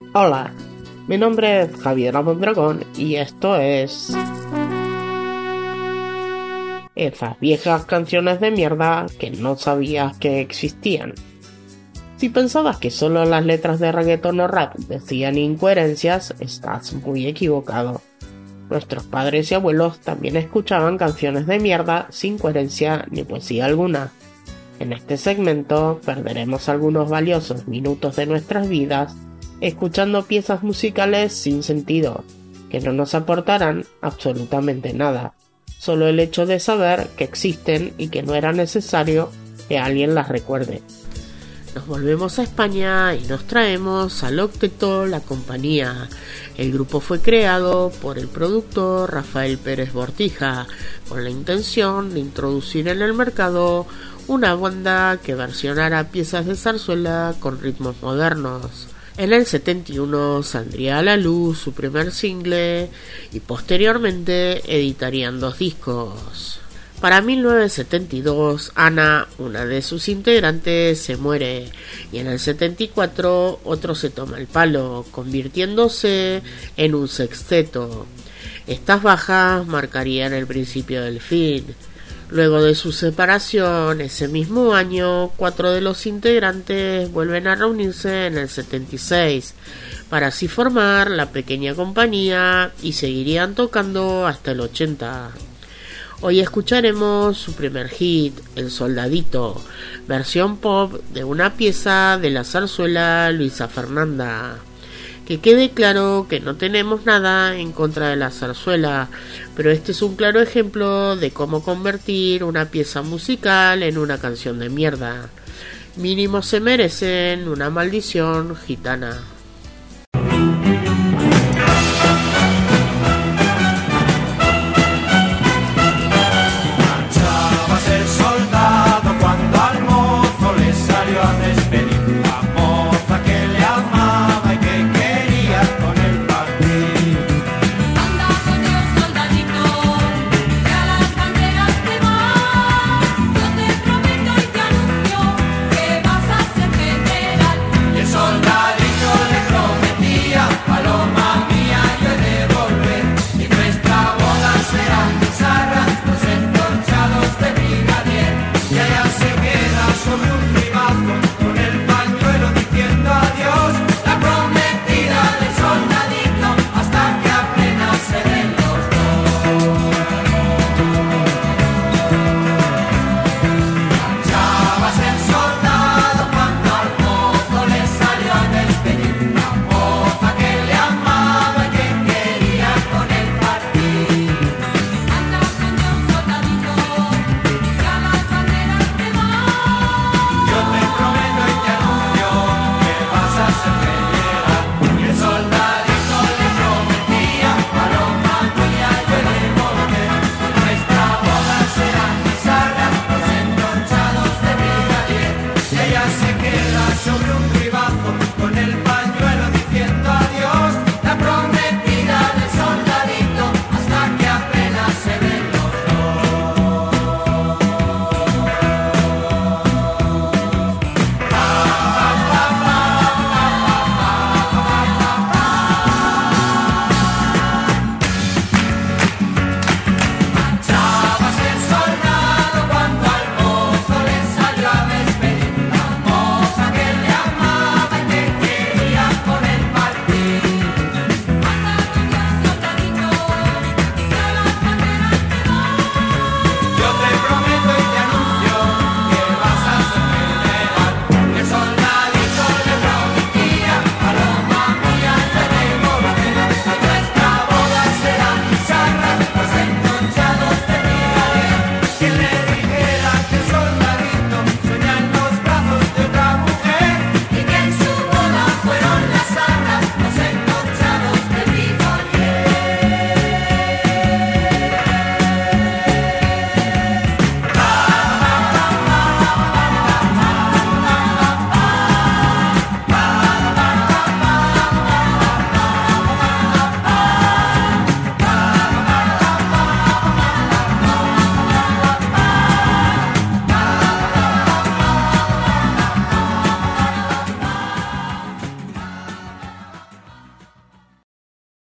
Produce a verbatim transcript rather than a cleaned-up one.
Hola, mi nombre es Javier Mondragón y esto es... Esas viejas canciones de mierda que no sabías que existían. Si pensabas que solo las letras de reggaeton o rap decían incoherencias, estás muy equivocado. Nuestros padres y abuelos también escuchaban canciones de mierda sin coherencia ni poesía alguna. En este segmento perderemos algunos valiosos minutos de nuestras vidas escuchando piezas musicales sin sentido, que no nos aportarán absolutamente nada, solo el hecho de saber que existen y que no era necesario que alguien las recuerde. Nos volvemos a España y nos traemos al Octeto La Compañía. El grupo fue creado por el productor Rafael Pérez Bortija, con la intención de introducir en el mercado una banda que versionara piezas de zarzuela con ritmos modernos. En el setenta y uno saldría a la luz su primer single y posteriormente editarían dos discos. Para mil novecientos setenta y dos, Ana, una de sus integrantes, se muere y en el setenta y cuatro otro se toma el palo, convirtiéndose en un sexteto. Estas bajas marcarían el principio del fin. Luego de su separación, ese mismo año, cuatro de los integrantes vuelven a reunirse en el setenta y seis, para así formar la pequeña compañía y seguirían tocando hasta el ochenta. Hoy escucharemos su primer hit, El Soldadito, versión pop de una pieza de la zarzuela Luisa Fernanda. Que quede claro que no tenemos nada en contra de la zarzuela, pero este es un claro ejemplo de cómo convertir una pieza musical en una canción de mierda. Mínimo se merecen una maldición gitana.